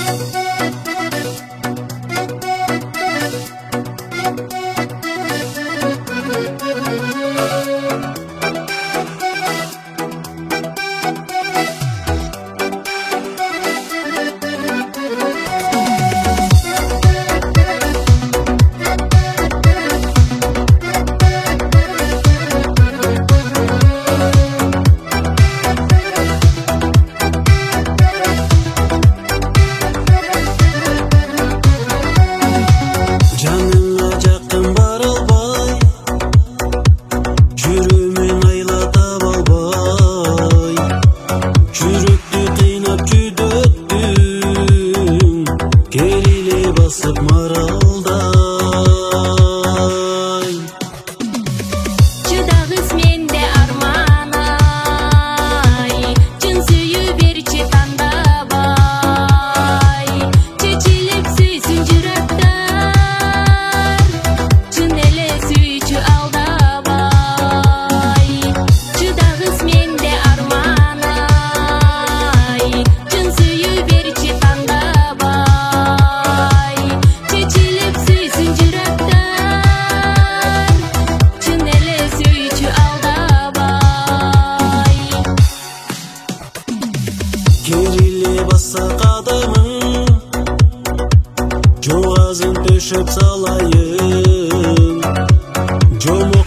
Жаныңа жақын бара албай, жүрегімен айлатап албай, жүректі қинап жүдеттің, керіле басып маралдай. Чыдағыз менде арманай, чын сүйі берчі таңдабай, чечиліп сүйсін жүректер, чын эле сүйчү алдабай. Чыдағыз менде арманай, чын сүйі берчі таңдабай, чечиліп сүйсін жүректер, чын эле сүйчү алдабай. Керіле баса қадамың, жоғазын төшіп салайын, жомоқ